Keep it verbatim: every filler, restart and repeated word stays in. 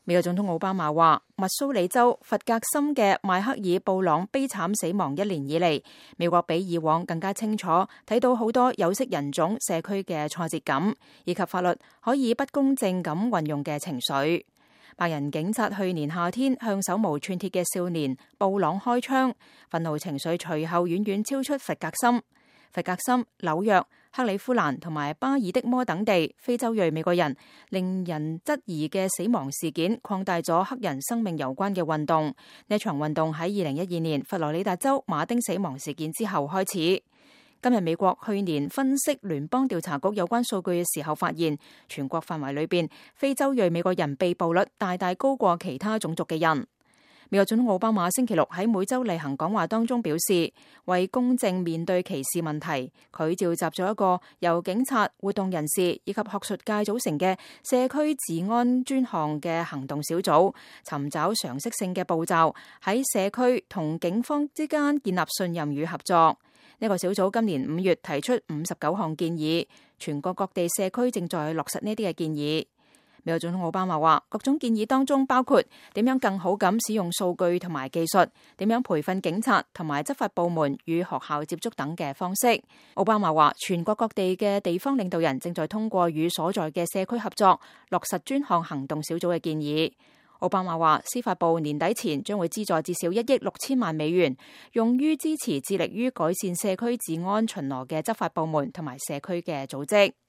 美國總統奧巴馬話，密蘇里州弗格森嘅邁克爾布朗悲慘死亡一年以嚟，美國比以往更加清楚睇到好多有色人種社區嘅挫折感，以及法律可以不公正咁運用嘅情緒。白人警察去年夏天向手無寸鐵嘅少年布朗開槍，憤怒情緒隨後遠遠超出弗格森。弗格森、紐約、克里夫蘭同埋巴爾的摩等地非洲裔美國人令人質疑嘅死亡事件，擴大咗黑人生命有關嘅運動。呢場運動喺二零一二年佛羅里達州馬丁死亡事件之後開始。今日美國去年分析聯邦調查局有關數據嘅時候發現，全國範圍裏邊非洲裔美國人被捕率大大高過其他種族嘅人。美國總統奧巴馬星期六喺每週例行講話當中表示，為公正面對歧視問題，佢召集咗一個由警察、活動人士以及學術界組成嘅社區治安專項嘅行動小組，尋找常識性嘅步驟，喺社區同警方之間建立信任與合作。呢個小組今年五月提出五十九項建議，全國各地社區正在落實呢啲嘅建議。美國總統奧巴馬話，各種建議當中包括點樣更好咁使用數據同埋技術，點樣培訓警察同埋執法部門與學校接觸等嘅方式。奧巴馬話，全國各地嘅地方領導人正在通過與所在嘅社區合作，落實專項行動小組嘅建議。奧巴馬話，司法部年底前將會資助至少一億六千萬美元，用於支持致力於改善社區治安巡邏嘅執法部門同埋社區嘅組織。